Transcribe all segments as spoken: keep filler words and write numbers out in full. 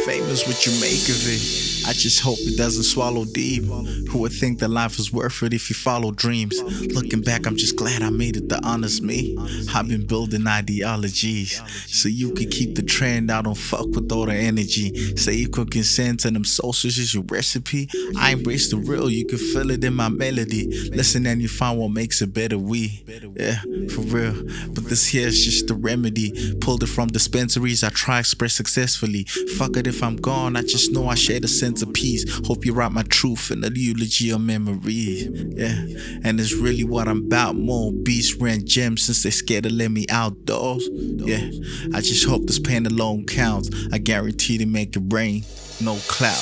Fame is what you make of it. I just hope it doesn't swallow deep. Who would think that life is worth it if you follow dreams? Looking back, I'm just glad I made it the honest me. I've been building ideologies so you can keep the trend. I don't fuck with all the energy. Say equal consent and them socials is your recipe. I embrace the real, you can feel it in my melody. Listen and you find what makes it better. We, yeah, for real. But this here is just the remedy. Pulled it from dispensaries, I try express successfully. Fuck it if I'm gone, I just know I share the sense of peace. Hope you write my truth in the eulogy of memories. Yeah, and it's really what I'm about. More beasts ran gems since they scared to let me outdoors. Yeah, I just hope this pain alone counts. I guarantee to make it rain, no cloud.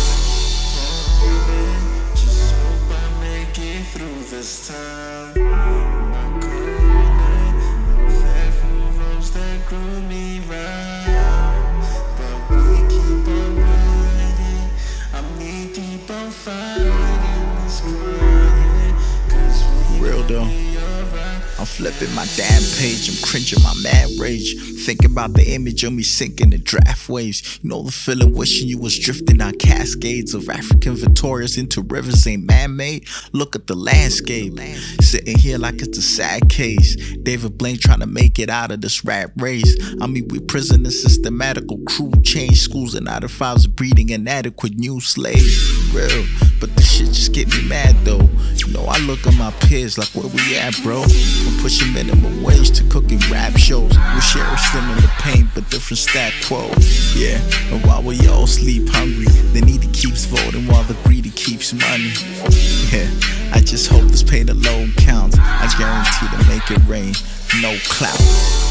Just hope I make it through this time. I'm growing, I'm faithful roads that grew me right. But we keep on riding. I'm knee deep on fighting this grind. Cause we Real though. I'm flipping my damn page, I'm cringing my mad rage. Thinking about the image of me sinking in draft waves. You know the feeling wishing you was drifting on cascades of African Victorias into rivers ain't man-made. Look at the landscape, sitting here like it's a sad case. David Blaine trying to make it out of this rat race. I mean we prisoners, systematical crew change. Schools and nine to fives breeding inadequate new slaves. For real, but this shit just get me mad though. You know I look at my peers like where we at, bro? From pushing minimum wage to cooking rap shows. We share a similar pain but different stat quo. Yeah, and while we all sleep hungry, the needy keeps voting while the greedy keeps money. Yeah, I just hope this pain alone counts. I guarantee to make it rain, no clout.